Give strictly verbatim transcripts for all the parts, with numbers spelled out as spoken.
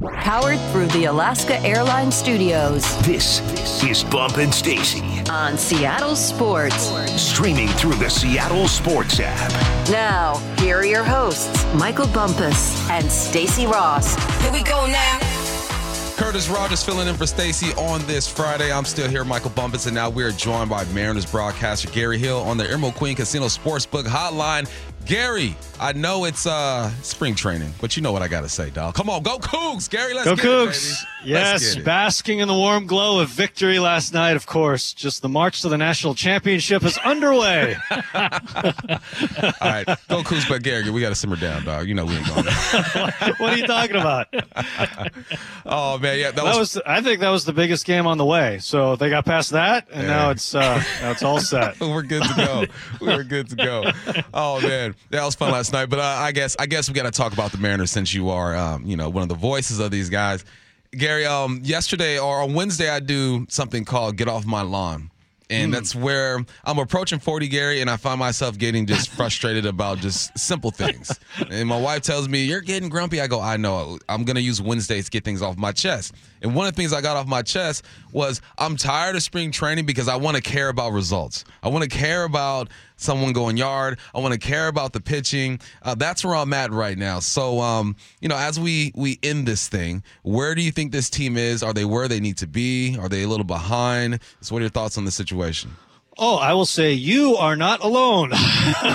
Powered through the Alaska Airlines Studios. This is Bump and Stacy on Seattle Sports. Streaming through the Seattle Sports app. Now, here are your hosts, Michael Bumpus and Stacy Ross. Here we go now. Curtis Rogers filling in for Stacy on this Friday. I'm still here, Michael Bumpus, and now we're joined by Mariners broadcaster Gary Hill on the Emerald Queen Casino Sportsbook Hotline. Gary, I know it's uh, spring training, but you know what I got to say, dog. Come on, go Cougs, Gary. Let's go get Cougs. it, baby. Yes, basking in the warm glow of victory last night, of course. Just the march to the national championship is underway. All right, go Cougs, but Gary, we got to simmer down, dog. You know we ain't going there. What are you talking about? Oh, man, yeah. That, that was, was, I think that was the biggest game on the way. So they got past that, and yeah. now it's uh, now it's all set. We're good to go. We're good to go. Oh, man, that was fun last night. But uh, I guess I guess we got to talk about the Mariners since you are, um, you know, one of the voices of these guys. Gary, um, yesterday or on Wednesday, I do something called Get Off My Lawn. And mm. that's where I'm approaching forty, Gary, and I find myself getting just frustrated about just simple things. And my wife tells me, you're getting grumpy. I go, I know. I'm going to use Wednesdays to get things off my chest. And one of the things I got off my chest was I'm tired of spring training because I want to care about results. I want to care about someone going yard. I want to care about the pitching. Uh, that's where I'm at right now. So, um, you know, as we, we end this thing, where do you think this team is? Are they where they need to be? Are they a little behind? So what are your thoughts on the situation? Oh, I will say you are not alone. I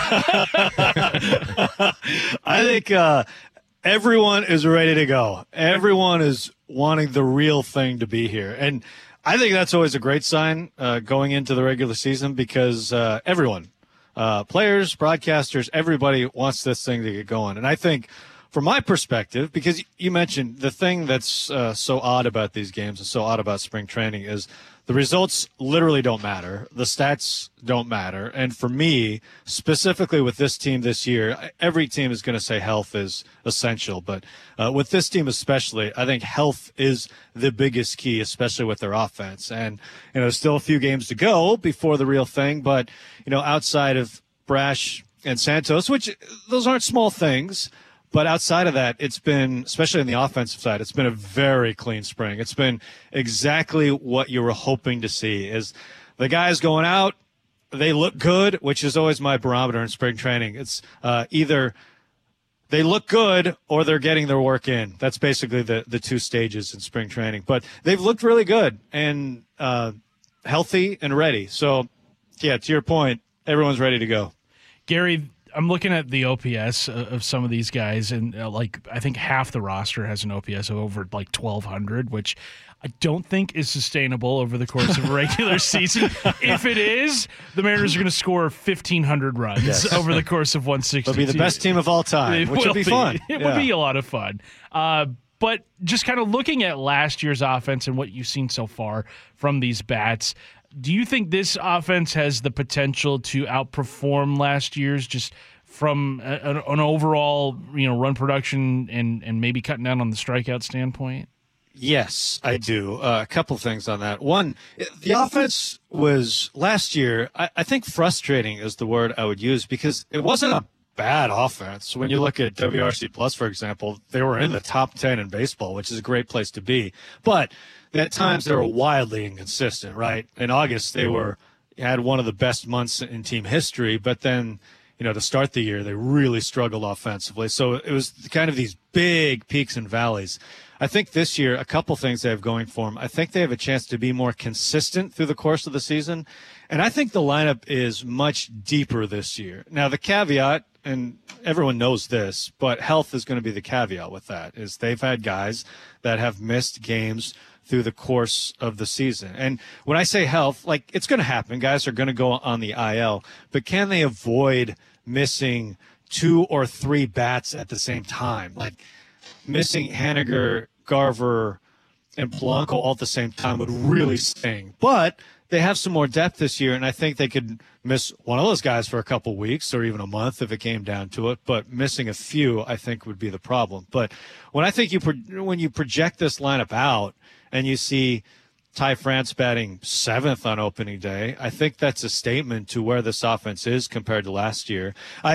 think uh, everyone is ready to go. Everyone is wanting the real thing to be here. And I think that's always a great sign uh, going into the regular season because uh, everyone, uh, players, broadcasters, everybody wants this thing to get going. And I think from my perspective, because you mentioned the thing that's uh, so odd about these games and so odd about spring training is the results literally don't matter. The stats don't matter. And for me, specifically with this team this year, every team is going to say health is essential. But uh, with this team especially, I think health is the biggest key, especially with their offense. And, you know, still a few games to go before the real thing. But, you know, outside of Brash and Santos, which those aren't small things, but outside of that, it's been, especially on the offensive side, it's been a very clean spring. It's been exactly what you were hoping to see. Is the guys going out, they look good, which is always my barometer in spring training. It's uh, either they look good or they're getting their work in. That's basically the, the two stages in spring training. But they've looked really good and uh, healthy and ready. So, yeah, to your point, everyone's ready to go. Gary, I'm looking at the O P S of some of these guys, and uh, like I think half the roster has an O P S of over like twelve hundred, which I don't think is sustainable over the course of a regular season. If it is, the Mariners are going to score fifteen hundred runs yes. over the course of one sixty. They'll be the best team of all time, it which will be, be fun. It yeah. would be a lot of fun. Uh, but just kind of looking at last year's offense and what you've seen so far from these bats, do you think this offense has the potential to outperform last year's just from a, an overall, you know, run production and, and maybe cutting down on the strikeout standpoint? Yes, I do. Uh, a couple things on that. One, the offense was last year, I, I think frustrating is the word I would use because it wasn't a bad offense. When you look at W R C Plus, for example, they were in the top ten in baseball, which is a great place to be. But at times they were wildly inconsistent, right? In August, they were had one of the best months in team history, but then, you know, to start the year, they really struggled offensively. So it was kind of these big peaks and valleys. I think this year, a couple things they have going for them. I think they have a chance to be more consistent through the course of the season. And I think the lineup is much deeper this year. Now, the caveat, and everyone knows this, but health is going to be the caveat with that, is they've had guys that have missed games through the course of the season. And when I say health, like, it's going to happen. Guys are going to go on the I L. But can they avoid missing two or three bats at the same time? Like, missing Haniger, Garver, and Polanco all at the same time would really sting. But they have some more depth this year, and I think they could miss one of those guys for a couple weeks or even a month if it came down to it. But missing a few, I think, would be the problem. But when I think you pro- when you project this lineup out and you see Ty France batting seventh on opening day, I think that's a statement to where this offense is compared to last year. I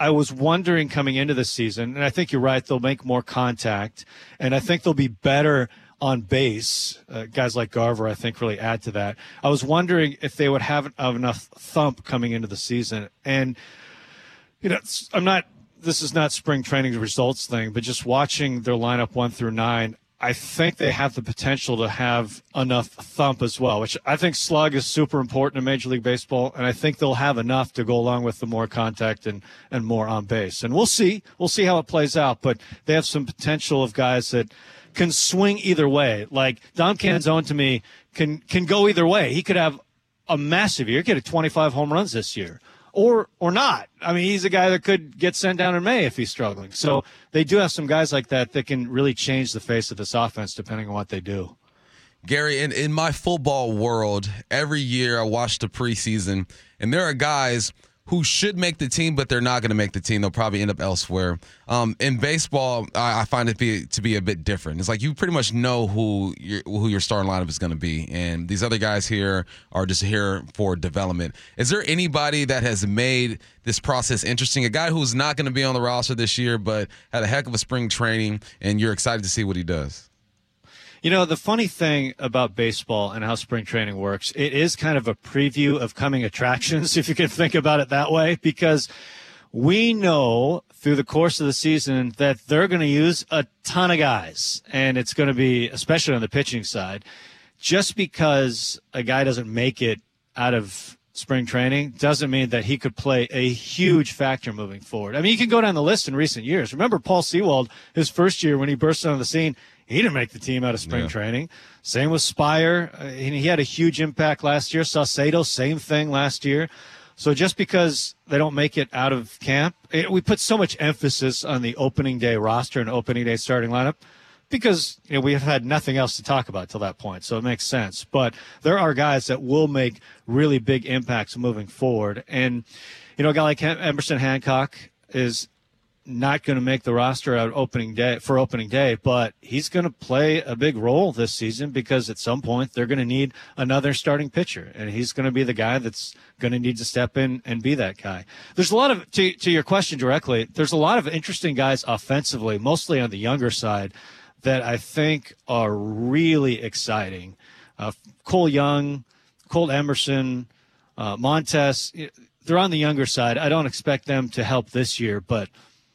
I was wondering coming into the season, and I think you're right, they'll make more contact, and I think they'll be better on base. Uh, guys like Garver, I think, really add to that. I was wondering if they would have, have enough thump coming into the season. And, you know, I'm not – this is not spring training results thing, but just watching their lineup one through nine, I think they have the potential to have enough thump as well, which I think slug is super important in Major League Baseball, and I think they'll have enough to go along with the more contact and, and more on base. And we'll see. We'll see how it plays out, but they have some potential of guys that can swing either way. Like Dom Canzone, to me, can can go either way. He could have a massive year, get a twenty-five home runs this year. Or or not. I mean, he's a guy that could get sent down in May if he's struggling. So they do have some guys like that that can really change the face of this offense depending on what they do. Gary, in, in my football world, every year I watch the preseason, and there are guys who should make the team, but they're not going to make the team. They'll probably end up elsewhere. Um, in baseball, I, I find it be, to be a bit different. It's like you pretty much know who your, who your starting lineup is going to be, and these other guys here are just here for development. Is there anybody that has made this process interesting? A guy who's not going to be on the roster this year, but had a heck of a spring training, and you're excited to see what he does? You know, the funny thing about baseball and how spring training works, it is kind of a preview of coming attractions, if you can think about it that way, because we know through the course of the season that they're going to use a ton of guys, and it's going to be, especially on the pitching side, just because a guy doesn't make it out of spring training doesn't mean that he could play a huge factor moving forward. I mean, you can go down the list in recent years. Remember Paul Sewald, his first year when he burst on the scene, he didn't make the team out of spring yeah. training. Same with Spire. Uh, he had a huge impact last year. Saucedo, same thing last year. So just because they don't make it out of camp, it, we put so much emphasis on the opening day roster and opening day starting lineup because you know we have had nothing else to talk about till that point. So it makes sense. But there are guys that will make really big impacts moving forward. And, you know, a guy like Emerson Hancock is not going to make the roster out opening day for opening day, but he's going to play a big role this season because at some point they're going to need another starting pitcher, and he's going to be the guy that's going to need to step in and be that guy. There's a lot of, to, to your question directly, there's a lot of interesting guys offensively, mostly on the younger side, that I think are really exciting. Uh, Cole Young, Cole Emerson, uh, Montes, they're on the younger side. I don't expect them to help this year, but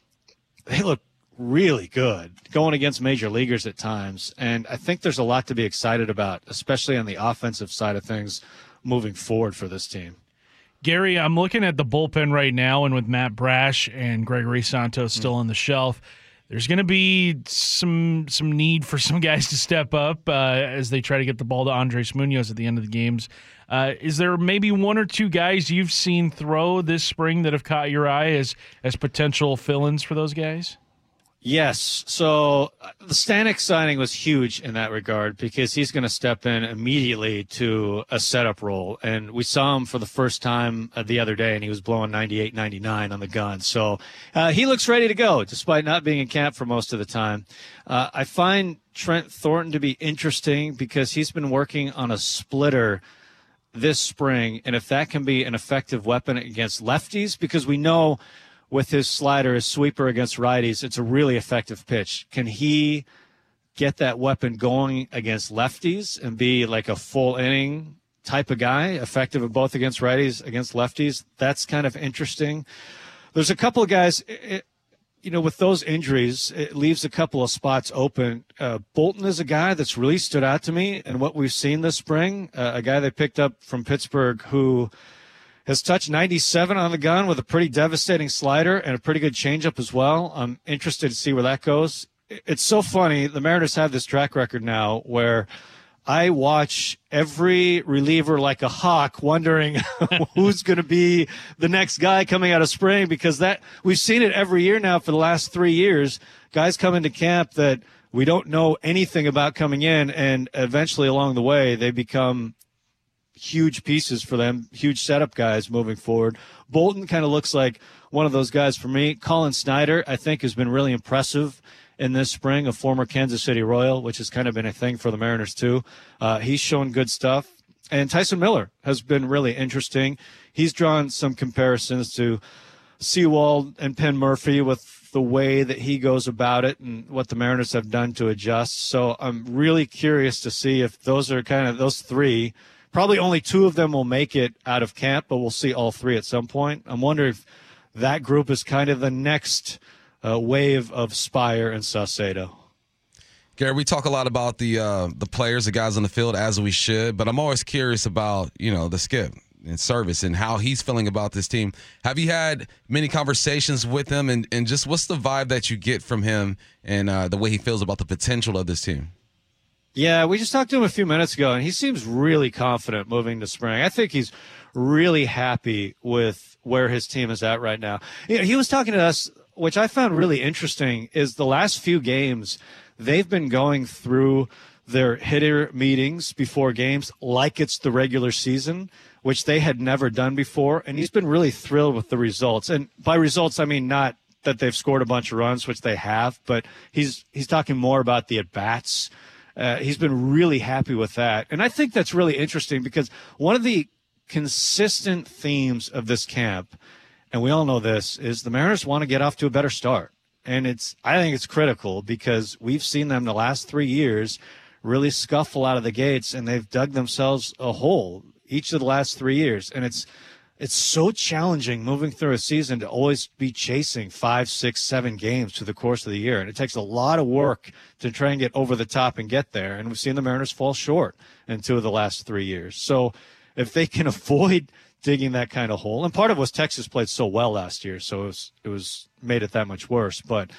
they look really good going against major leaguers at times. And I think there's a lot to be excited about, especially on the offensive side of things moving forward for this team. Gary, I'm looking at the bullpen right now, and with Matt Brash and Gregory Santos still mm. on the shelf, there's going to be some some need for some guys to step up uh, as they try to get the ball to Andres Munoz at the end of the games. Uh, is there maybe one or two guys you've seen throw this spring that have caught your eye as as potential fill-ins for those guys? Yes. So uh, the Stanek signing was huge in that regard because he's going to step in immediately to a setup role. And we saw him for the first time uh, the other day, and he was blowing ninety-eight, ninety-nine on the gun. So uh, he looks ready to go despite not being in camp for most of the time. Uh, I find Trent Thornton to be interesting because he's been working on a splitter this spring. And if that can be an effective weapon against lefties, because we know – with his slider, his sweeper against righties, it's a really effective pitch. Can he get that weapon going against lefties and be like a full inning type of guy, effective both against righties, against lefties? That's kind of interesting. There's a couple of guys, it, you know, with those injuries, it leaves a couple of spots open. Uh, Bolton is a guy that's really stood out to me and what we've seen this spring, uh, a guy they picked up from Pittsburgh who has touched ninety-seven on the gun with a pretty devastating slider and a pretty good changeup as well. I'm interested to see where that goes. It's so funny. The Mariners have this track record now where I watch every reliever like a hawk wondering who's going to be the next guy coming out of spring because that we've seen it every year now for the last three years. Guys come into camp that we don't know anything about coming in, and eventually along the way they become huge pieces for them, huge setup guys moving forward. Bolton kind of looks like one of those guys for me. Colin Snyder, I think, has been really impressive in this spring, a former Kansas City Royal, which has kind of been a thing for the Mariners too. Uh, he's shown good stuff. And Tyson Miller has been really interesting. He's drawn some comparisons to Sewald and Penn Murphy with the way that he goes about it and what the Mariners have done to adjust. So I'm really curious to see if those are kind of those three. Probably only two of them will make it out of camp, but we'll see all three at some point. I'm wondering if that group is kind of the next uh, wave of Spire and Saucedo. Gary, we talk a lot about the uh, the players, the guys on the field, as we should, but I'm always curious about, you know, the skip and Service and how he's feeling about this team. Have you had many conversations with him, and, and just what's the vibe that you get from him and uh, the way he feels about the potential of this team? Yeah, we just talked to him a few minutes ago, and he seems really confident moving to spring. I think he's really happy with where his team is at right now. You know, he was talking to us, which I found really interesting, is the last few games – they've been going through their hitter meetings before games like it's the regular season, which they had never done before. And he's been really thrilled with the results. And by results, I mean not that they've scored a bunch of runs, which they have, but he's he's talking more about the at-bats. Uh, he's been really happy with that. And I think that's really interesting because one of the consistent themes of this camp, and we all know this, is the Mariners want to get off to a better start. And it's, I think it's critical because we've seen them the last three years really scuffle out of the gates, and they've dug themselves a hole each of the last three years. And it's, it's so challenging moving through a season to always be chasing five, six, seven games through the course of the year. And it takes a lot of work to try and get over the top and get there. And we've seen the Mariners fall short in two of the last three years. So if they can avoid digging that kind of hole, and part of it was Texas played so well last year, so it was, it was made it that much worse. But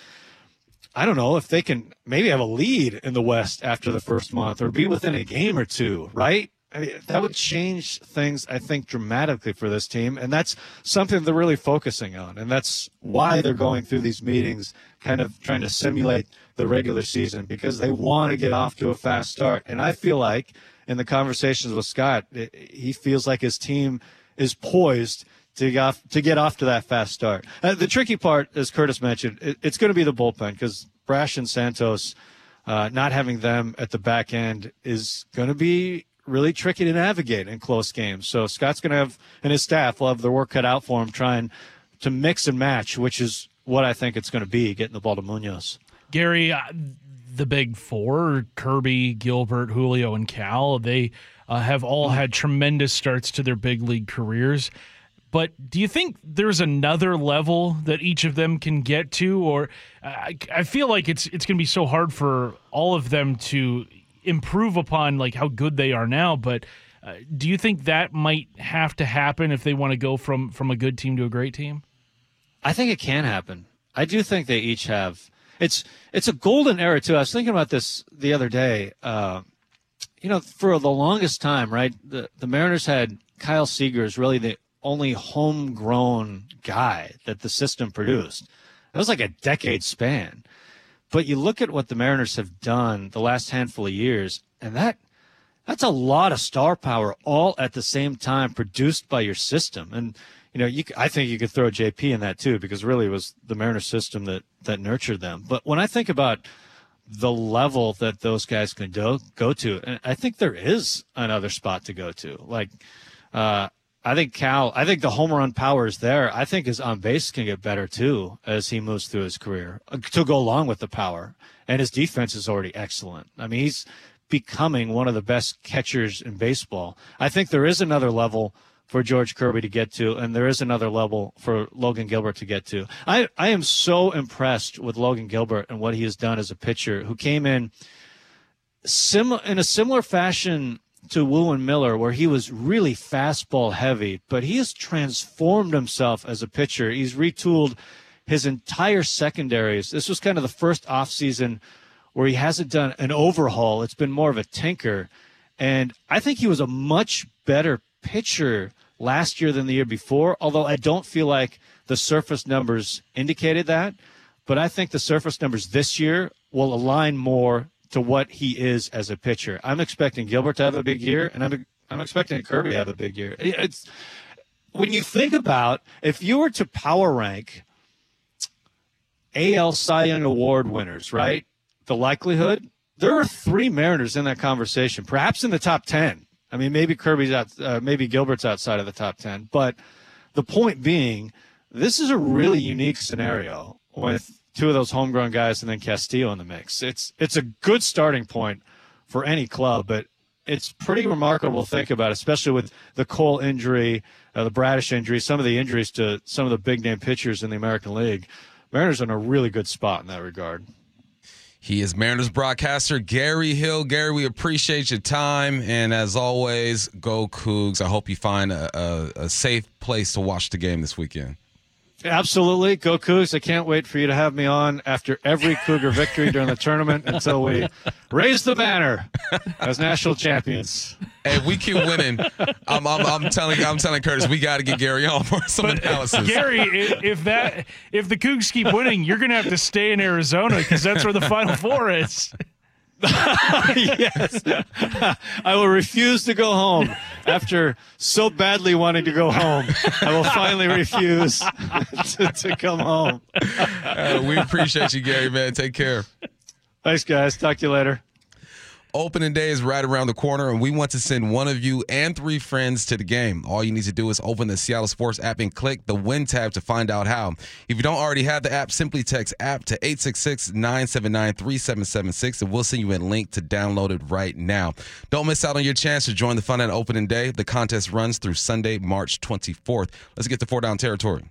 I don't know if they can maybe have a lead in the West after the first month or be within a game or two, right? I mean, that would change things, I think, dramatically for this team, and that's something they're really focusing on, and that's why they're going through these meetings, kind of trying to simulate the regular season, because they want to get off to a fast start. And I feel like in the conversations with Scott, it, he feels like his team is poised to get off, to get off to that fast start. Uh, the tricky part, as Curtis mentioned, it, it's going to be the bullpen, because Brash and Santos, uh, not having them at the back end is going to be really tricky to navigate in close games. So Scott's going to have, and his staff will have their work cut out for him trying to mix and match, which is what I think it's going to be, getting the ball to Munoz. Gary, uh, the big four, Kirby, Gilbert, Julio, and Cal, they uh, have all had tremendous starts to their big league careers. But do you think there's another level that each of them can get to? Or I, I feel like it's it's going to be so hard for all of them to improve upon like how good they are now. But uh, do you think that might have to happen if they want to go from, from a good team to a great team? I think it can happen. I do think they each have. It's it's a golden era, too. I was thinking about this the other day. Uh, you know, for the longest time, right, the, the Mariners had Kyle Seager as really the only homegrown guy that the system produced. It was like a decade span. But you look at what the Mariners have done the last handful of years, and that that's a lot of star power all at the same time produced by your system. And, you know, you, I think you could throw J P in that too, because really it was the Mariners system that, that nurtured them. But when I think about the level that those guys can do, go to, I think there is another spot to go to. Like, uh, I think Cal, I think the home run power is there. I think his on base can get better too as he moves through his career uh, to go along with the power. And his defense is already excellent. I mean, he's becoming one of the best catchers in baseball. I think there is another level for George Kirby to get to, and there is another level for Logan Gilbert to get to. I, I am so impressed with Logan Gilbert and what he has done as a pitcher who came in sim- in a similar fashion to Wu and Miller, where he was really fastball heavy, but he has transformed himself as a pitcher. He's retooled his entire secondaries. This was kind of the first offseason where he hasn't done an overhaul. It's been more of a tinker. And I think he was a much better pitcher last year than the year before, although I don't feel like the surface numbers indicated that. But I think the surface numbers this year will align more to what he is as a pitcher. I'm expecting Gilbert to have a big year, and I'm I'm expecting Kirby to have a big year. It's when you think about, if you were to power rank A L Cy Young Award winners, right? The likelihood, there are three Mariners in that conversation, perhaps in the top ten. I mean, maybe Kirby's out, uh, maybe Gilbert's outside of the top ten. But the point being, this is a really unique scenario with two of those homegrown guys and then Castillo in the mix. It's it's a good starting point for any club, but it's pretty remarkable to think about, especially with the Cole injury, uh, the Bradish injury, some of the injuries to some of the big-name pitchers in the American League. Mariners are in a really good spot in that regard. He is Mariners broadcaster Gary Hill. Gary, we appreciate your time, and as always, go Cougs. I hope you find a, a, a safe place to watch the game this weekend. Absolutely. Go Cougs. I can't wait for you to have me on after every Cougar victory during the tournament until we raise the banner as national champions. Hey, if we keep winning, I'm, I'm, I'm telling I'm telling Curtis, we got to get Gary on for some but analysis. Gary, if that if the Cougs keep winning, you're going to have to stay in Arizona because that's where the Final Four is. Yes. I will refuse to go home after so badly wanting to go home. I will finally refuse to, to come home. Uh, we appreciate you, Gary, man. Take care. Thanks, guys. Talk to you later. Opening day is right around the corner, and we want to send one of you and three friends to the game. All you need to do is open the Seattle Sports app and click the Win tab to find out how. If you don't already have the app, simply text app to eight six six, nine seven nine, three seven seven six, and we'll send you a link to download it right now. Don't miss out on your chance to join the fun at opening day. The contest runs through Sunday, March twenty-fourth. Let's get to four down territory.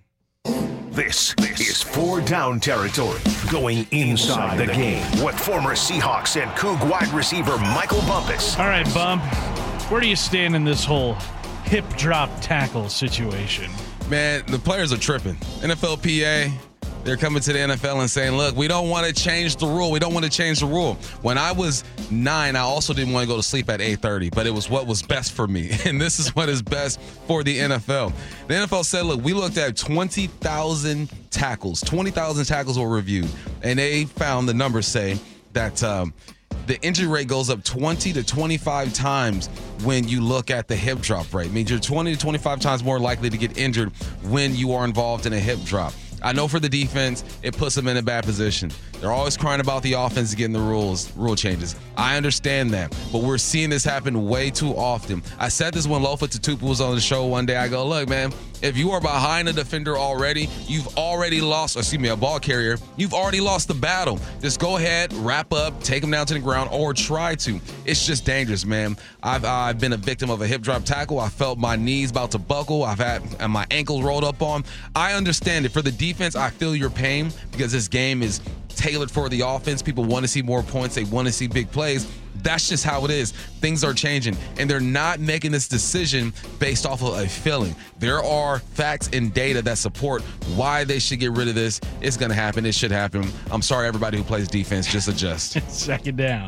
This, this is Four Down Territory, going inside the game with former Seahawks and Coug wide receiver Michael Bumpus. All right, Bump, where do you stand in this whole hip drop tackle situation? Man, the players are tripping. N F L P A, they're coming to the N F L and saying, look, we don't want to change the rule. We don't want to change the rule. When I was nine, I also didn't want to go to sleep at eight thirty, but it was what was best for me. And this is what is best for the N F L. The N F L said, look, we looked at twenty thousand tackles. twenty thousand tackles were reviewed. And they found the numbers say that um, the injury rate goes up twenty to twenty-five times when you look at the hip drop rate. It means you're twenty to twenty-five times more likely to get injured when you are involved in a hip drop. I know for the defense, it puts them in a bad position. They're always crying about the offense getting the rules, rule changes. I understand that, but we're seeing this happen way too often. I said this when Lofa Tatupu was on the show one day. I go, look, man, if you are behind a defender already, you've already lost, excuse me, a ball carrier, you've already lost the battle. Just go ahead, wrap up, take them down to the ground, or try to. It's just dangerous, man. I've, I've been a victim of a hip drop tackle. I felt my knees about to buckle. I've had and my ankles rolled up on. I understand it. For the defense, I feel your pain because this game is tailored for the offense. People want to see more points. They want to see big plays. That's just how it is. Things are changing, and they're not making this decision based off of a feeling. There are facts and data that support why they should get rid of this. It's going to happen. It should happen. I'm sorry, everybody who plays defense. Just adjust. Second down.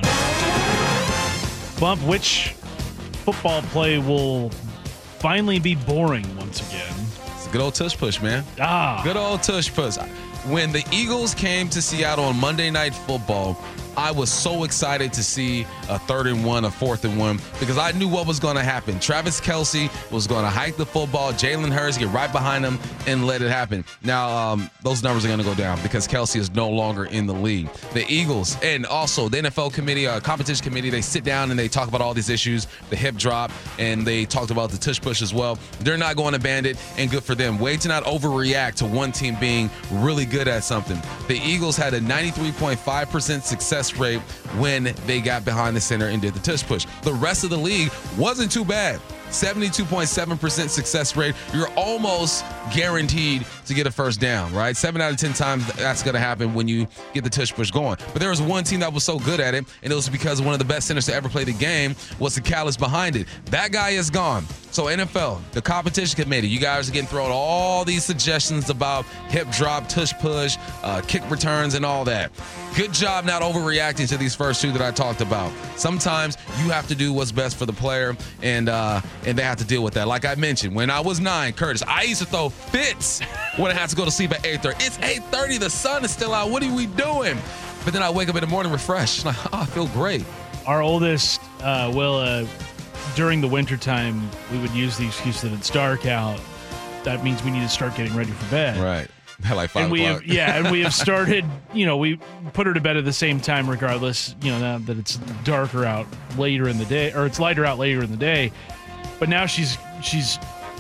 Bump, which football play will finally be boring once again? It's a good old tush push, man. Ah. Good old tush push. When the Eagles came to Seattle on Monday Night Football, I was so excited to see a third and one, a fourth and one, because I knew what was going to happen. Travis Kelce was going to hike the football, Jalen Hurts get right behind him and let it happen. Now, um, those numbers are going to go down because Kelce is no longer in the league. The Eagles and also the N F L committee, uh, competition committee, they sit down and they talk about all these issues, the hip drop, and they talked about the tush push as well. They're not going to ban it, and good for them. Way to not overreact to one team being really good at something. The Eagles had a ninety-three point five percent success rate when they got behind the center and did the tush push. The rest of the league wasn't too bad. seventy-two point seven percent success rate. You're almost guaranteed to get a first down, right? Seven out of ten times that's going to happen when you get the tush push going. But there was one team that was so good at it, and it was because one of the best centers to ever play the game was the callus behind it. That guy is gone. So N F L, the competition committee, you guys are getting thrown all these suggestions about hip drop, tush push, uh, kick returns, and all that. Good job not overreacting to these first two that I talked about. Sometimes you have to do what's best for the player, and uh, and they have to deal with that. Like I mentioned, when I was nine, Curtis, I used to throw fits when I had to go to sleep at eight thirty. It's eight thirty, the sun is still out. What are we doing? But then I wake up in the morning refreshed. Like, oh, I feel great. Our oldest, uh, will, uh, during the wintertime, we would use the excuse that it's dark out. That means we need to start getting ready for bed. Right. At like five and we o'clock. have, yeah, and we have started, you know, we put her to bed at the same time regardless, you know, now that it's darker out later in the day, or it's lighter out later in the day. But now she's she's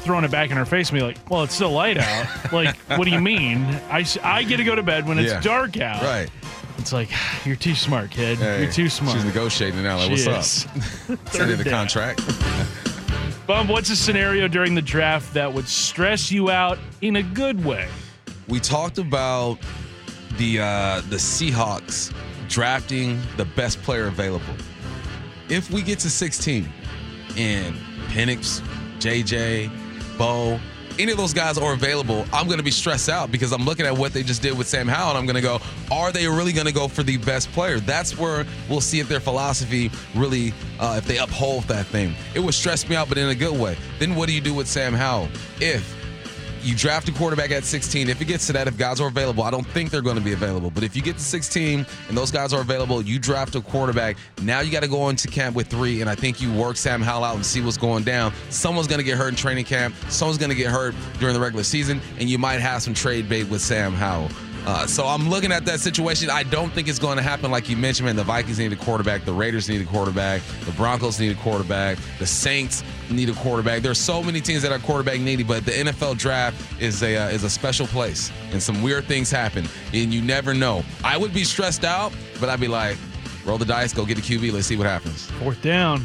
throwing it back in her face and be like, well, it's still light out. Like, what do you mean? I, s- I get to go to bed when it's Yeah. dark out. Right. It's like, you're too smart, kid. Hey, you're too smart. She's negotiating now. Like, She what's is. up? Send in the down. contract. Bump, what's a scenario during the draft that would stress you out in a good way? We talked about the uh, the Seahawks drafting the best player available. If we get to sixteen and Penix, J J, Bo, any of those guys are available, I'm going to be stressed out because I'm looking at what they just did with Sam Howell, and I'm going to go, are they really going to go for the best player? That's where we'll see if their philosophy really, uh, if they uphold that thing. It would stress me out, but in a good way. Then what do you do with Sam Howell? If you draft a quarterback at sixteen. If it gets to that, if guys are available, I don't think they're going to be available. But if you get to sixteen and those guys are available, you draft a quarterback. Now you got to go into camp with three, and I think you work Sam Howell out and see what's going down. Someone's going to get hurt in training camp. Someone's going to get hurt during the regular season, and you might have some trade bait with Sam Howell. Uh, so I'm looking at that situation. I don't think it's going to happen like you mentioned, man. The Vikings need a quarterback. The Raiders need a quarterback. The Broncos need a quarterback. The Saints need a quarterback. There's so many teams that are quarterback needy, but the N F L draft is a uh, is a special place, and some weird things happen, and you never know. I would be stressed out, but I'd be like, roll the dice, go get a Q B, let's see what happens. Fourth down.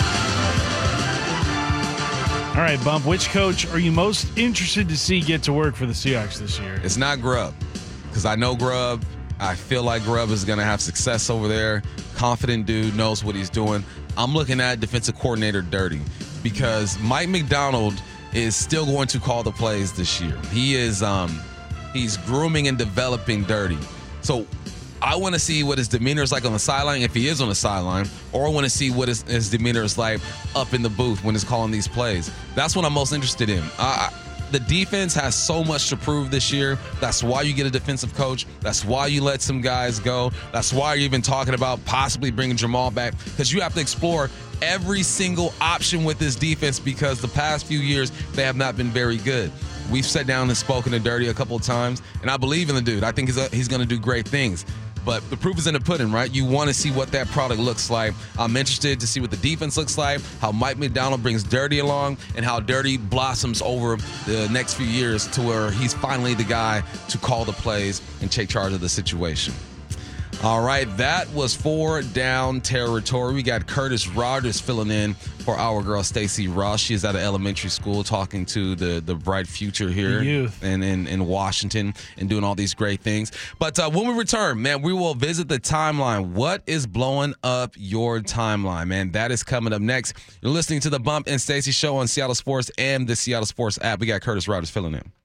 All right, Bump, which coach are you most interested to see get to work for the Seahawks this year? It's not Grubb, because I know Grubb. I feel like Grubb is going to have success over there. Confident dude, knows what he's doing. I'm looking at defensive coordinator Dirty, because Mike McDonald is still going to call the plays this year. He is um, he's grooming and developing Dirty. So I want to see what his demeanor is like on the sideline, if he is on the sideline, or I want to see what his, his demeanor is like up in the booth when he's calling these plays. That's what I'm most interested in. I, I, the defense has so much to prove this year. That's why you get a defensive coach. That's why you let some guys go. That's why you're even talking about possibly bringing Jamal back, because you have to explore every single option with this defense, because the past few years they have not been very good. We've sat down and spoken to Dirty a couple of times, and I believe in the dude. I think he's, a, he's going to do great things. But the proof is in the pudding, right? You want to see what that product looks like. I'm interested to see what the defense looks like, how Mike McDonald brings Dirty along, and how Dirty blossoms over the next few years to where he's finally the guy to call the plays and take charge of the situation. All right, that was four down territory. We got Curtis Rogers filling in for our girl Stacey Ross. She is at an elementary school talking to the, the bright future here youth. in, in, in Washington and doing all these great things. But uh, when we return, man, we will visit the timeline. What is blowing up your timeline, man? That is coming up next. You're listening to the Bump and Stacey Show on Seattle Sports and the Seattle Sports app. We got Curtis Rogers filling in.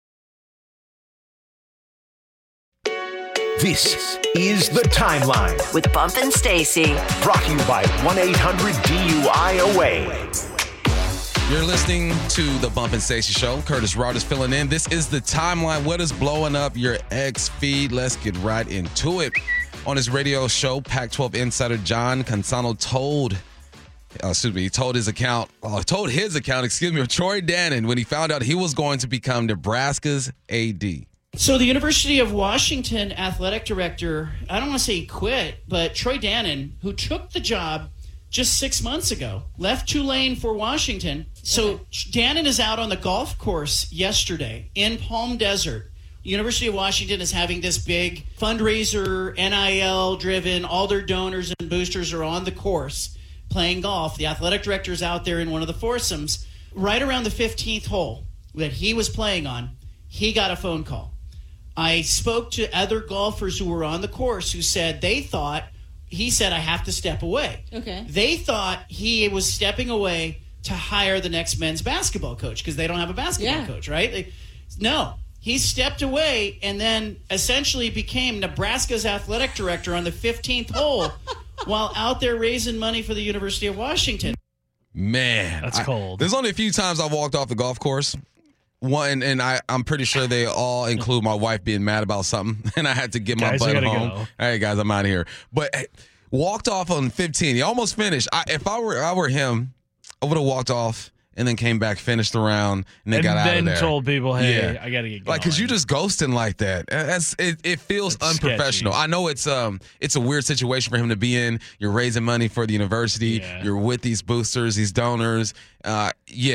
This is The Timeline, with Bump and Stacy. brought to you by one eight hundred D U I A W A Y. You're listening to the Bump and Stacey Show. Curtis Rogers filling in. This is The Timeline. What is blowing up your X feed? Let's get right into it. On his radio show, Pac twelve insider John Cansano told, uh, excuse me, he told his account, uh, told his account, excuse me, of Troy Dannon when he found out he was going to become Nebraska's A D. So the University of Washington athletic director, I don't want to say he quit, but Troy Dannon, who took the job just six months ago, left Tulane for Washington. So Dannon is out on the golf course yesterday in Palm Desert. University of Washington is having this big fundraiser, N I L driven, all their donors and boosters are on the course playing golf. The athletic director is out there in one of the foursomes. Right around the fifteenth hole that he was playing on, he got a phone call. I spoke to other golfers who were on the course who said they thought, he said, I have to step away. Okay. They thought he was stepping away to hire the next men's basketball coach because they don't have a basketball Yeah. coach, right? They, no, he stepped away and then essentially became Nebraska's athletic director on the fifteenth hole while out there raising money for the University of Washington. Man, That's I- cold. There's only a few times I've walked off the golf course. One, and I, I'm pretty sure they all include my wife being mad about something, and I had to get my Guys, I butt gotta home. go. All right, guys, I'm out of here. But hey, walked off on fifteen. He almost finished. I, if I were I were him, I would have walked off and then came back, finished the round, and then And got out of then there. told people, hey, Yeah. I got to get going. Like, cause you just ghosting like that. That's it. It feels It's unprofessional. sketchy. I know it's um it's a weird situation for him to be in. You're raising money for the university. Yeah. You're with these boosters, these donors. Uh, yeah.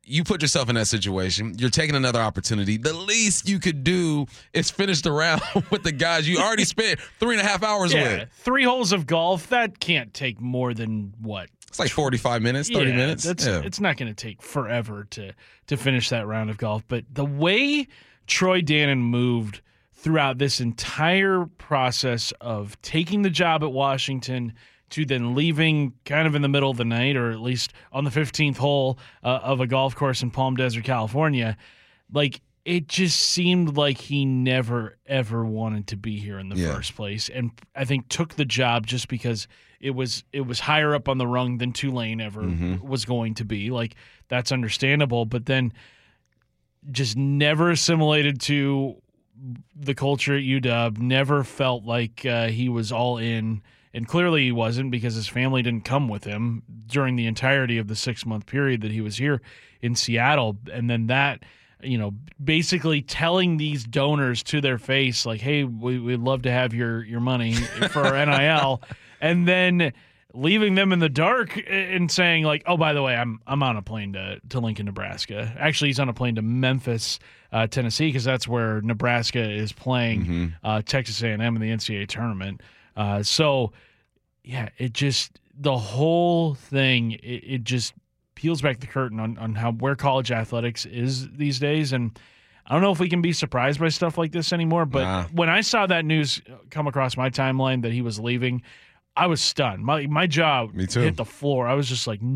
you put yourself in that situation. You're taking another opportunity. The least you could do is finish the round with the guys you already spent three and a half hours Yeah, with. three holes of golf, that can't take more than, what? It's like forty-five minutes, thirty yeah, minutes. That's, yeah. It's not going to take forever to, to finish that round of golf. But the way Troy Dannon moved throughout this entire process of taking the job at Washington to then leaving kind of in the middle of the night, or at least on the fifteenth hole uh, of a golf course in Palm Desert, California, like it just seemed like he never, ever wanted to be here in the Yeah. first place. And I think took the job just because it was it was higher up on the rung than Tulane ever Mm-hmm. was going to be. Like, that's understandable. But then just never assimilated to the culture at U W, never felt like uh, he was all in. And clearly he wasn't, because his family didn't come with him during the entirety of the six-month period that he was here in Seattle. And then that, you know, basically telling these donors to their face, like, hey, we, we'd love to have your, your money for our N I L. And then leaving them in the dark and saying, like, oh, by the way, I'm I'm on a plane to, to Lincoln, Nebraska. Actually, he's on a plane to Memphis, uh, Tennessee, because that's where Nebraska is playing Mm-hmm. uh, Texas A and M in the N C double A tournament. Uh, so, yeah, it just – the whole thing, it, it just peels back the curtain on, on how where college athletics is these days. And I don't know if we can be surprised by stuff like this anymore, but Nah. when I saw that news come across my timeline that he was leaving – I was stunned. My my jaw Me too. hit the floor. I was just like,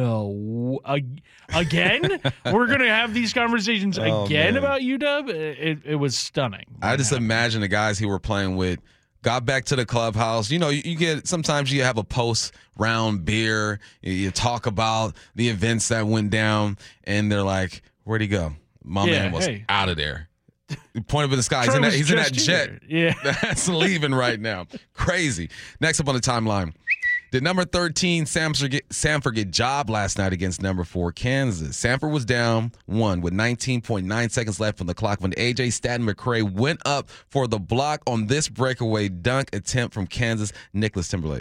no. Ag- again? We're going to have these conversations Oh, again man. about U W? It, it, it was stunning. I just Yeah. imagine the guys he were playing with got back to the clubhouse. You know, you, you get sometimes you have a post round beer. You, you talk about the events that went down, and they're like, "Where'd he go?" My Yeah, man was hey. out of there. He pointed up in the sky. He's Troy in that, was he's in that just jet. here. Yeah. That's leaving right now. Crazy. Next up on the timeline. Did number thirteen Samford get, Samford get job last night against number four Kansas? Samford was down one with nineteen point nine seconds left on the clock when A J Staten McCray went up for the block on this breakaway dunk attempt from Kansas, Nicholas Timberlake.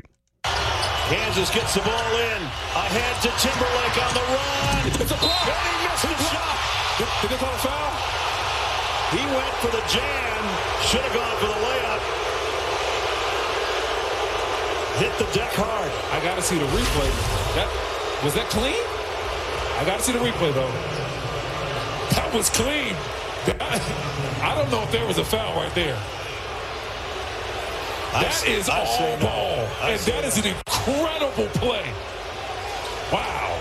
Kansas gets the ball in. Ahead to Timberlake on the run. It's a block. And he missed the shot. Did, did they call a foul? He went for the jam. Should have gone for the layup. Hit the deck hard. I got to see the replay. That was that clean? I got to see the replay, though. That was clean. I don't know if there was a foul right there. That say- is I all say no. ball. I And say that is an incredible play. Wow.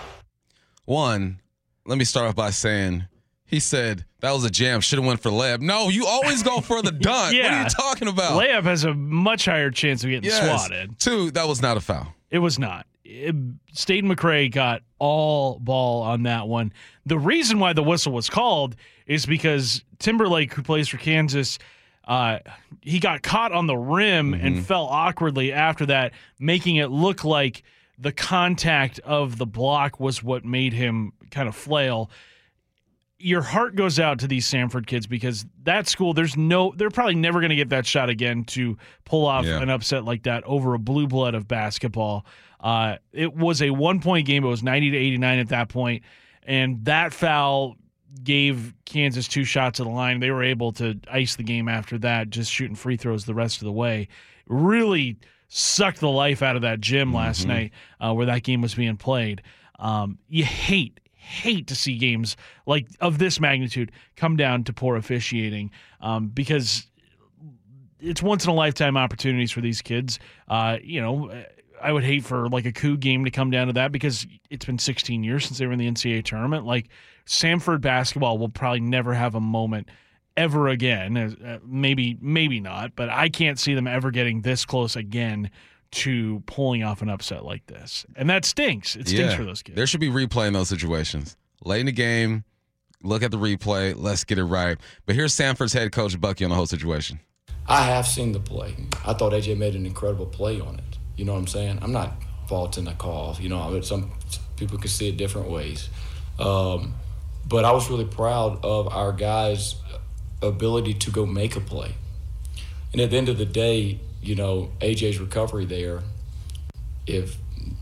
One, let me start off by saying he said that was a jam. Should have went for the layup. No, you always go for the dunk. What are Yeah. you talking about? Layup has a much higher chance of getting Yes. swatted. Two, that was not a foul. It was not. It, Staten McCray got all ball on that one. The reason why the whistle was called is because Timberlake, who plays for Kansas, uh, he got caught on the rim Mm-hmm. and fell awkwardly after that, making it look like the contact of the block was what made him kind of flail. Your heart goes out to these Samford kids because that school, there's no, they're probably never going to get that shot again to pull off Yeah. an upset like that over a blue blood of basketball. Uh, it was a one-point game. It was ninety to eighty-nine at that point, and that foul gave Kansas two shots at the line. They were able to ice the game after that, just shooting free throws the rest of the way. Really sucked the life out of that gym last night uh, where that game was being played. Um, you hate, hate to see games like of this magnitude come down to poor officiating um, because it's once in a lifetime opportunities for these kids. Uh, you know, I would hate for like a coup game to come down to that because it's been sixteen years since they were in the N C double A tournament. Like Samford basketball will probably never have a moment ever again. Uh, maybe, maybe not, but I can't see them ever getting this close again to pulling off an upset like this. And that stinks. It stinks for those kids. There should be replay in those situations. Late in the game, look at the replay. Let's get it right. But here's Samford's head coach, Bucky, on the whole situation. I have seen the play. I thought A J made an incredible play on it. You know what I'm saying? I'm not faulting the call. You know, some people can see it different ways. Um, but I was really proud of our guys' ability to go make a play. And at the end of the day, you know, A J's recovery there, if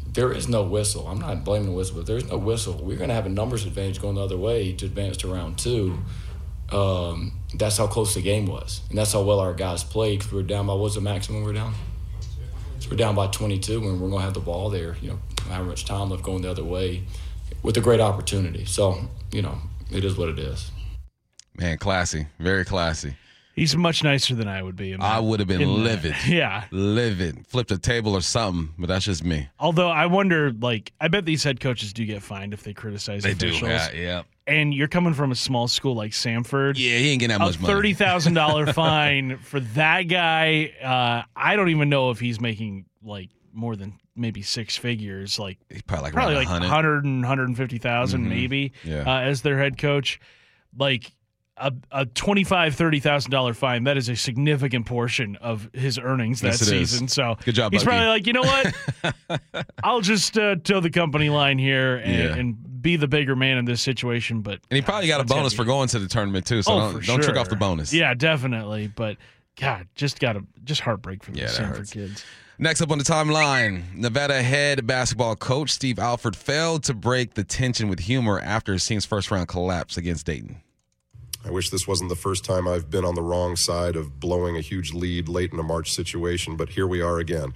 there is no whistle. I'm not blaming the whistle, but there's no whistle. We're going to have a numbers advantage going the other way to advance to round two. Um, that's how close the game was, and that's how well our guys played. Because we were down by what's the maximum we're down? So we're down by twenty-two, and we're going to have the ball there. You know, how much time left going the other way, with a great opportunity. So you know, it is what it is. Man, classy, very classy. He's much nicer than I would be. In I would have been in livid. The, yeah. Livid. Flipped a table or something, but that's just me. Although I wonder, like, I bet these head coaches do get fined if they criticize they officials. They do, yeah, yeah. And you're coming from a small school like Samford. Yeah, he ain't getting that much a money. A thirty thousand dollars fine for that guy. Uh, I don't even know if he's making, like, more than maybe six figures. Like, he's probably like, probably like one hundred. one hundred and one hundred fifty thousand mm-hmm. maybe yeah. uh, as their head coach. Like, A, a twenty-five thousand dollars, thirty thousand dollars fine, that is a significant portion of his earnings that yes, season. Is. So good job, he's Bucky. probably like, you know what? I'll just uh, toe the company line here and, yeah. and be the bigger man in this situation. But And he probably got a bonus for going to the tournament, too. So oh, don't, for don't sure. trick off the bonus. Yeah, definitely. But, God, just got a just heartbreak for the yeah, Sanford kids. Next up on the timeline, Nevada head basketball coach Steve Alford failed to break the tension with humor after his team's first-round collapse against Dayton. I wish this wasn't the first time I've been on the wrong side of blowing a huge lead late in a March situation, but here we are again.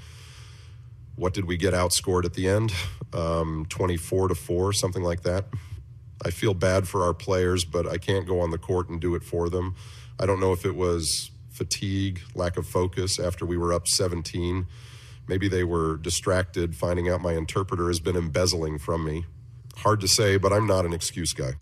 What did we get outscored at the end? Um, twenty-four to four, something like that. I feel bad for our players, but I can't go on the court and do it for them. I don't know if it was fatigue, lack of focus after we were up seventeen. Maybe they were distracted finding out my interpreter has been embezzling from me. Hard to say, but I'm not an excuse guy.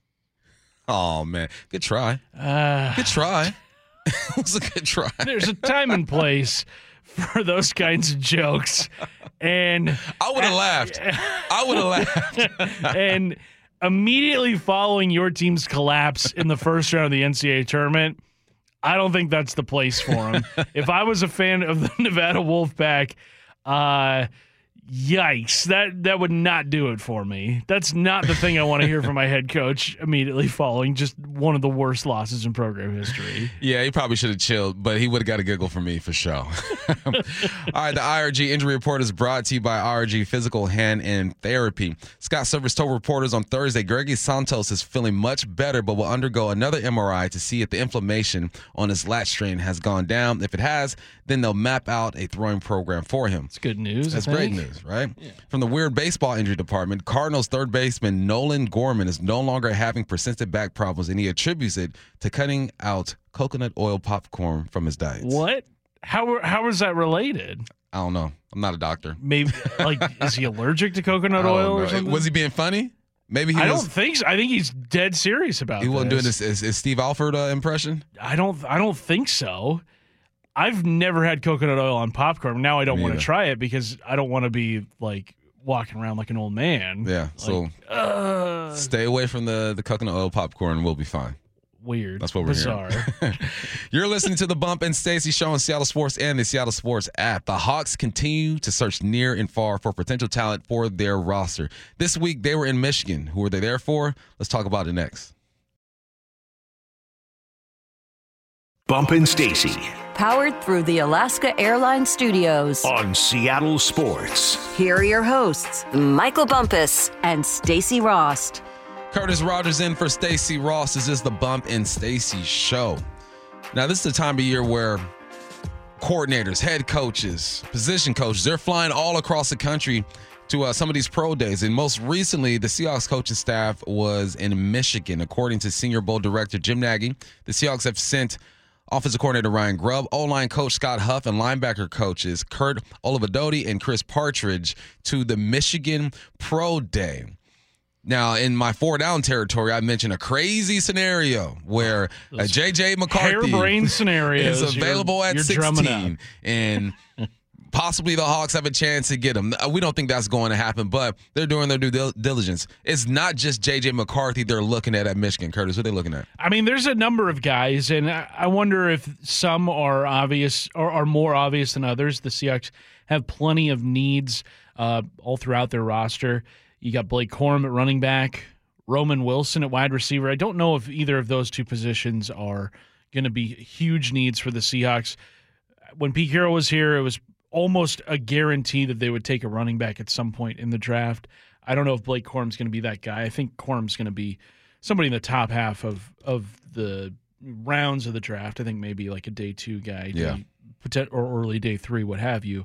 Oh, man. Good try. Uh, good try. It was a good try. There's a time and place for those kinds of jokes. And I would have laughed. I would have laughed. And immediately following your team's collapse in the first round of the N C double A tournament, I don't think that's the place for him. If I was a fan of the Nevada Wolfpack, uh, yikes, that that would not do it for me. That's not the thing I want to hear from my head coach immediately following just one of the worst losses in program history. Yeah, he probably should have chilled, but he would have got a giggle from me for sure. All right, the I R G Injury Report is brought to you by I R G Physical Hand and Therapy. Scott Silvers told reporters on Thursday Greggy Santos is feeling much better, but will undergo another M R I to see if the inflammation on his lat strain has gone down. If it has, then they'll map out a throwing program for him. It's good news. That's I great think. news, right? Yeah. From the weird baseball injury department, Cardinals third baseman Nolan Gorman is no longer having persistent back problems, and he attributes it to cutting out coconut oil popcorn from his diet. What? How how is that related? I don't know. I'm not a doctor. Maybe like is he allergic to coconut oil or something? Was he being funny? Maybe he I was, don't think so. I think he's dead serious about he this. wasn't doing this as, as Steve Alford uh, impression. I don't. I don't think so. I've never had coconut oil on popcorn. Now I don't Me want to either. try it because I don't want to be like walking around like an old man. Yeah. So Like, uh, stay away from the the coconut oil popcorn. We'll be fine. weird. That's what we're Bizarre. hearing. You're listening to the Bump and Stacey Show on Seattle Sports and the Seattle Sports app. The Hawks continue to search near and far for potential talent for their roster. This week they were in Michigan. Who were they there for? Let's talk about it next. Bump and Stacey Powered through the Alaska Airlines Studios. on Seattle Sports. Here are your hosts, Michael Bumpus and Stacey Rost. Curtis Rogers in for Stacey Ross. This is the Bump and Stacey Show. Now, this is the time of year where coordinators, head coaches, position coaches, they're flying all across the country to uh, some of these pro days. And most recently, the Seahawks coaching staff was in Michigan. According to Senior Bowl Director Jim Nagy, the Seahawks have sent offensive coordinator Ryan Grubb, O-line coach Scott Huff, and linebacker coaches Kurt Olivadotti and Chris Partridge to the Michigan Pro Day. Now, in my four down territory, I mentioned a crazy scenario where uh, J J McCarthy harebrained scenarios is available you're, at you're drumming sixteen, and possibly the Hawks have a chance to get him. We don't think that's going to happen, but they're doing their due dil- diligence. It's not just J J McCarthy they're looking at at Michigan. Curtis, what are they looking at? I mean, there's a number of guys, and I I wonder if some are obvious or are more obvious than others. The Seahawks have plenty of needs uh, all throughout their roster. You got Blake Corum at running back, Roman Wilson at wide receiver. I don't know if either of those two positions are going to be huge needs for the Seahawks. When Pete Carroll was here, it was almost a guarantee that they would take a running back at some point in the draft. I don't know if Blake Corum's going to be that guy. I think Corum's going to be somebody in the top half of of the rounds of the draft. I think maybe like a day two guy, yeah. day, or early day three, what have you.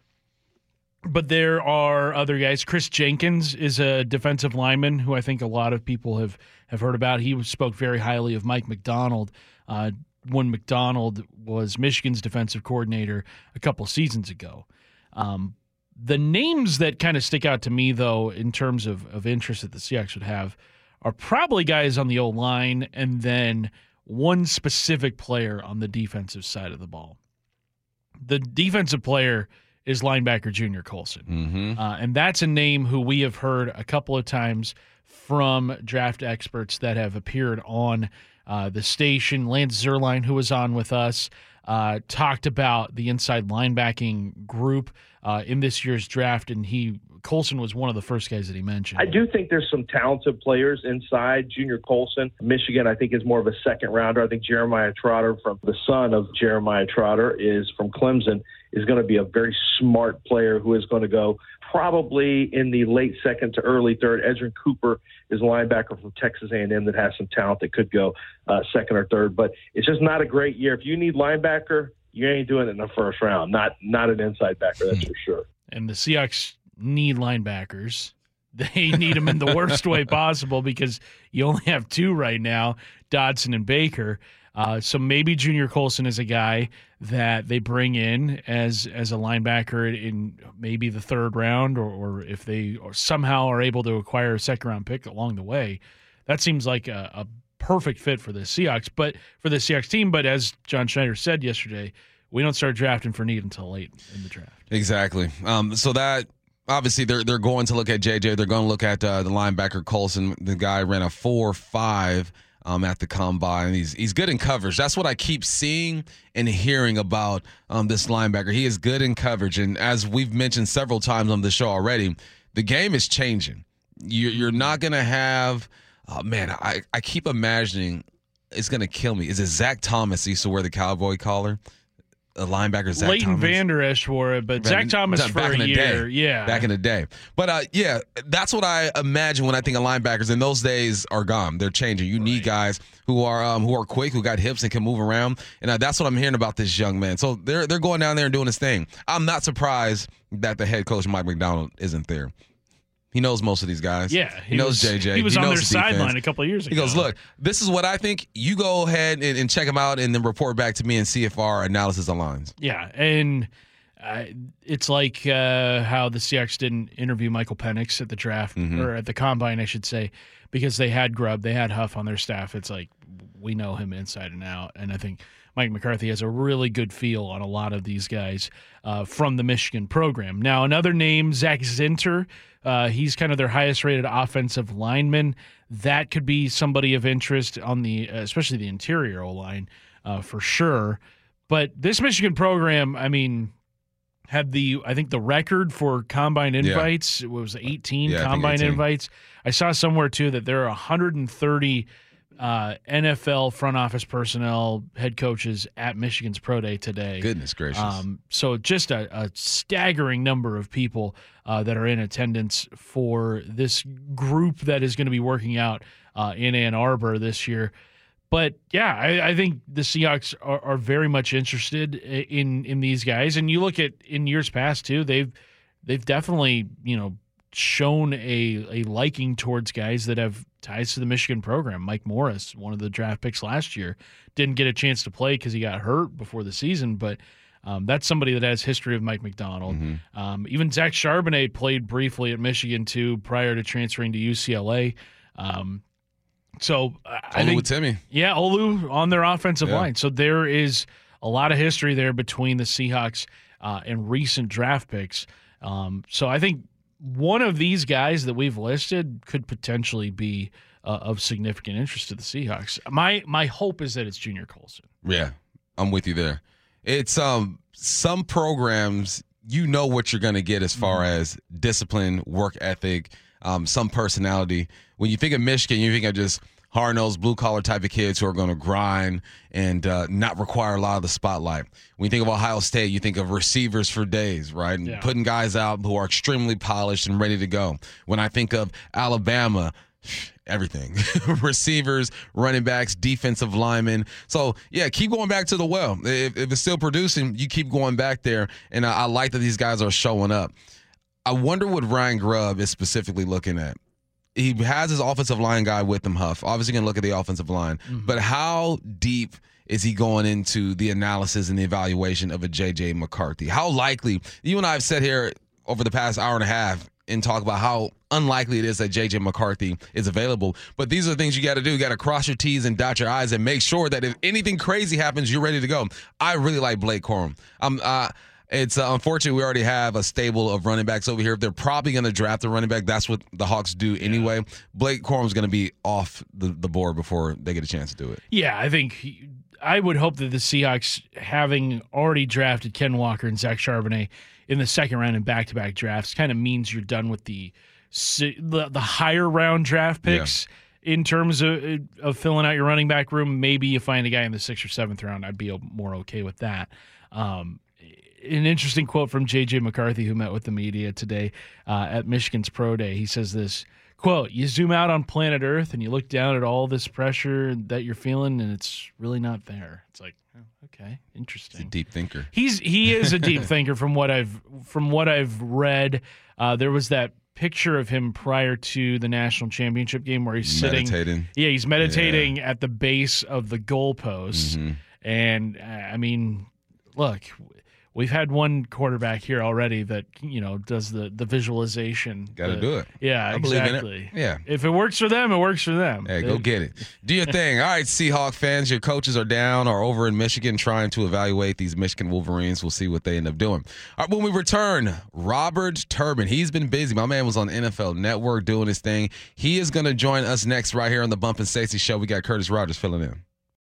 But there are other guys. Chris Jenkins is a defensive lineman who I think a lot of people have, have heard about. He spoke very highly of Mike McDonald uh, when McDonald was Michigan's defensive coordinator a couple seasons ago. Um, the names that kind of stick out to me, though, in terms of, of interest that the Seahawks would have are probably guys on the O-line and then one specific player on the defensive side of the ball. The defensive player is linebacker Junior Colson. Mm-hmm. Uh, and that's a name who we have heard a couple of times from draft experts that have appeared on uh, the station. Lance Zierlein, who was on with us, uh, talked about the inside linebacking group uh, in this year's draft, and he Colson was one of the first guys that he mentioned. I do think there's some talented players inside Junior Colson. Michigan, I think, is more of a second rounder. I think Jeremiah Trotter, from the son of Jeremiah Trotter, is from Clemson, is going to be a very smart player who is going to go probably in the late second to early third. Ezra Cooper is a linebacker from Texas A and M that has some talent that could go uh, second or third. But it's just not a great year. If you need linebacker, you ain't doing it in the first round. Not not an inside backer, that's for sure. And the Seahawks need linebackers. They need them in the worst way possible because you only have two right now, Dodson and Baker. Uh, so maybe Junior Colson is a guy that they bring in as as a linebacker in maybe the third round, or, or if they or somehow are able to acquire a second round pick along the way. That seems like a, a perfect fit for the Seahawks, but for the Seahawks team. But as John Schneider said yesterday, we don't start drafting for need until late in the draft. Exactly. Um, so that obviously they're they're going to look at J J. They're going to look at uh, the linebacker Colson. The guy ran a four five. Um, at the combine. He's he's good in coverage. That's what I keep seeing and hearing about um, this linebacker. He is good in coverage, and as we've mentioned several times on the show already, the game is changing. You're, you're not going to have oh, – man, I, I keep imagining it's going to kill me. Is it Zach Thomas used to wear the cowboy collar? A linebacker, Zach Leighton Thomas. Vander Esch wore it, but Zach Thomas back for in a the year. Day. Yeah. Back in the day. But, uh, yeah, that's what I imagine when I think of linebackers. And those days are gone. They're changing. You need guys who are um, who are quick, who got hips and can move around. And uh, that's what I'm hearing about this young man. So they're they're going down there and doing his thing. I'm not surprised that the head coach, Mike McDonald, isn't there. He knows most of these guys. Yeah. He, he knows was, J J. He was he on knows their the sideline a couple of years ago. He goes, look, this is what I think. You go ahead and, and check them out and then report back to me and see if our analysis aligns. Yeah, and uh, it's like uh, how the Seahawks didn't interview Michael Penix at the draft, Mm-hmm. or at the combine, I should say, because they had Grubb, they had Huff on their staff. It's like, we know him inside and out, and I think Mike McCarthy has a really good feel on a lot of these guys uh, from the Michigan program. Now, another name, Zach Zinter. Uh, he's kind of their highest-rated offensive lineman. That could be somebody of interest on the, uh, especially the interior O-line, uh, for sure. But this Michigan program, I mean, had the I think the record for combine invites. Yeah. It was eighteen yeah, combine eighteen. invites. I saw somewhere too that there are one hundred thirty uh, N F L front office personnel, head coaches at Michigan's Pro Day today. Goodness gracious. Um, so just a, a staggering number of people uh, that are in attendance for this group that is going to be working out uh, in Ann Arbor this year. But, yeah, I, I think the Seahawks are, are very much interested in in these guys. And you look at in years past, too, they've they've definitely, you know, shown a, a liking towards guys that have ties to the Michigan program. Mike Morris, one of the draft picks last year, didn't get a chance to play because he got hurt before the season, but um, that's somebody that has history of Mike McDonald. Mm-hmm. Um, even Zach Charbonnet played briefly at Michigan, too, prior to transferring to U C L A. Um, so I Olu think, with Timmy. Yeah, Olu on their offensive Yeah. line. So there is a lot of history there between the Seahawks uh, and recent draft picks. Um, so I think one of these guys that we've listed could potentially be uh, of significant interest to the Seahawks. My my hope is that it's Junior Colson. Yeah, I'm with you there. It's um some programs, you know what you're going to get as far Mm-hmm. as discipline, work ethic, um, some personality. When you think of Michigan, you think of just hard-nosed, blue-collar type of kids who are going to grind and uh, not require a lot of the spotlight. When you think of Ohio State, you think of receivers for days, right? And Yeah. putting guys out who are extremely polished and ready to go. When I think of Alabama, everything. Receivers, running backs, defensive linemen. So, yeah, keep going back to the well. If, if it's still producing, you keep going back there. And I, I like that these guys are showing up. I wonder what Ryan Grubb is specifically looking at. He has his offensive line guy with him, Huff. Obviously going to look at the offensive line. Mm-hmm. But how deep is he going into the analysis and the evaluation of a J J McCarthy? How likely, you and I have said here over the past hour and a half and talk about how unlikely it is that J J McCarthy is available. But these are the things you got to do. You got to cross your T's and dot your I's and make sure that if anything crazy happens, you're ready to go. I really like Blake Corum. I'm uh, It's uh, unfortunate we already have a stable of running backs over here. They're probably going to draft a running back. That's what the Hawks do anyway. Yeah. Blake Corum's going to be off the, the board before they get a chance to do it. Yeah, I think he, I would hope that the Seahawks, having already drafted Ken Walker and Zach Charbonnet in the second round in back-to-back drafts, kind of means you're done with the the, the higher round draft picks. Yeah. In terms of, of filling out your running back room. Maybe you find a guy in the sixth or seventh round. I'd be more okay with that. Um, An interesting quote from J J McCarthy, who met with the media today uh, at Michigan's Pro Day. He says this, quote, "You zoom out on planet Earth and you look down at all this pressure that you're feeling, and it's really not there." It's like, oh, okay, interesting. He's a deep thinker. He's he is a deep thinker from what I've from what I've read. Uh, there was that picture of him prior to the national championship game where he's sitting. Meditating. Yeah, he's meditating yeah. at the base of the goalpost. Mm-hmm. And, uh, I mean, look, we've had one quarterback here already that, you know, does the, the visualization. Got to do it. Yeah, I exactly. It. Yeah. If it works for them, it works for them. Hey, go get it. Do your thing. All right, Seahawk fans, your coaches are down or over in Michigan trying to evaluate these Michigan Wolverines. We'll see what they end up doing. All right, when we return, Robert Turbin. He's been busy. My man was on N F L Network doing his thing. He is going to join us next right here on the Bump and Stacey Show. We got Curtis Rogers filling in.